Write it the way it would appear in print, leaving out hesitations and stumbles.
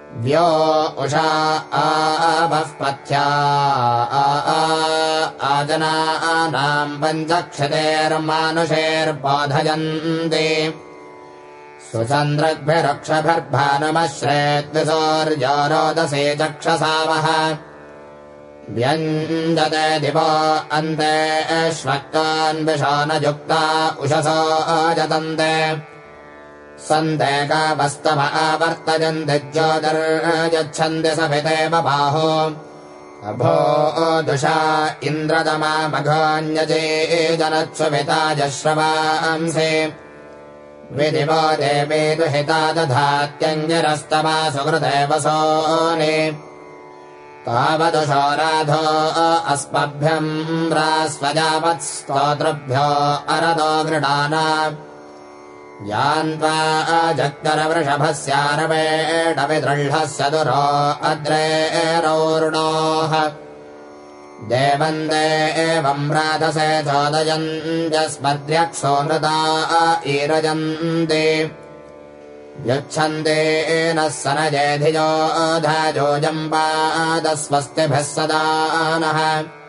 व्यो उषा आवः पथ्या आजनानाम् पञ्चक्षतेर्मानुषेर्बोधयन्ति सुचन्द्रग्भिरक्षभिर्भानुमश्रेद्विसौर्यो रोदसे चक्षसावः व्यञ्जते दिवो अन्ते श्वक्तान्विषानयुक्ता उषसो यतन्ते सन्ते कावस्तम आवर्तयन्ति ज्योतिर्यच्छन्ति सविते बबाहो अभो दुषा इन्द्रदमा मघोऽन्यजे जनत्सुविता जश्रवांसि विदिवो देवे दुहिता दधात्यङ्गिरस्तमा सुकृते वसोनि तावदुषो राधो अस्मभ्यम् रास्वजावत्स्तोतृभ्यो अरदो गृणाना यान्त्वा जक्तरवृषभस्यारवेणविदृढस्य दुरो अद्रेरोरुणोः देवम् देवम् राधसे चोदयन्त्यस्मद्र्यक्षो नृता ईरजन्ति यच्छन्ते नः सनजेधियो धाजोजम्बादस्वस्तिभिः सदा नः